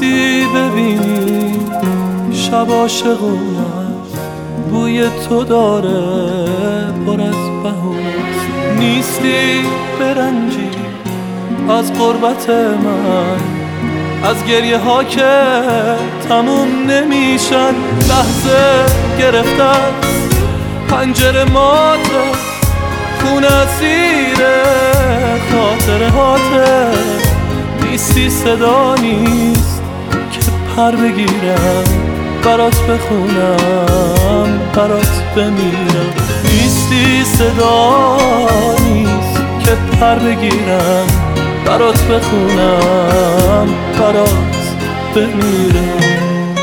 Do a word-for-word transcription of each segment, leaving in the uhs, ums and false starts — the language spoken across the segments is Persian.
نیستی ببینی شب عاشقونم، بوی تو داره پر از بهونست. نیستی برنجی از قربت من، از گریه ها که تموم نمیشن. لحظه گرفته است پنجره ماته، خون اسیر خاطره هاته. نیستی صدا نیست که پر بگیرم برات بخونم برات بمیرم. نیستی صدا نیست که پر بگیرم برات بخونم برات بمیرم.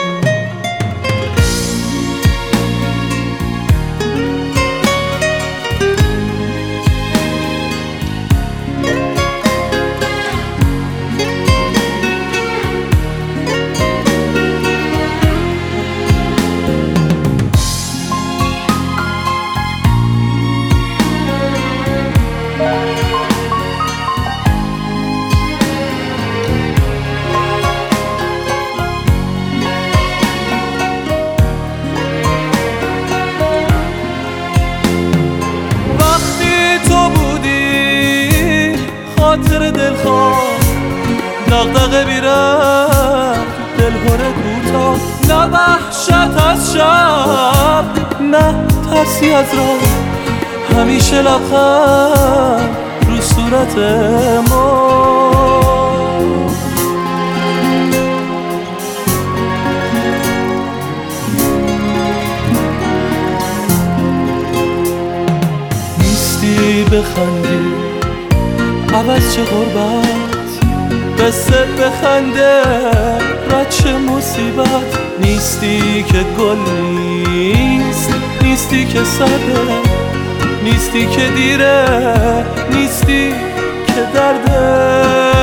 خاطر دلخواه دغدغه بیرم دل هره کوتاه. نه وحشت از شب نه ترسی از راه، همیشه لبخند رو صورت ما. نیستی بخندی عوض چه غربت، قصه بخنده رد چه مصیبت. نیستی که گل نیست، نیستی که سرده، نیستی که دیره، نیستی که درده.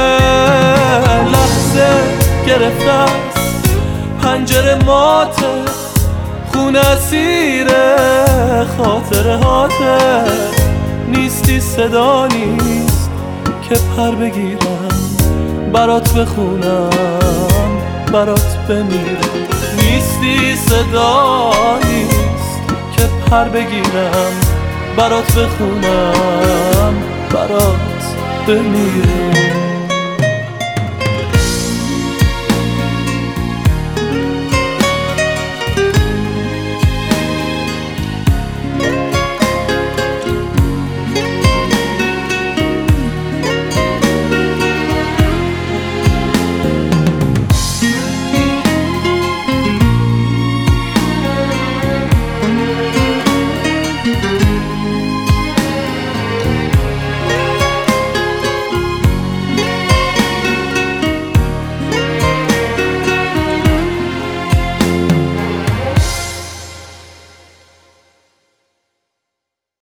لحظه گرفته است پنجره ماته، خون اسیر خاطره هاته. نیستی صدا نیست که پر بگیرم برات بخونم برات بمیرم. نیستی صدا نیست که پر بگیرم برات بخونم برات بمیرم.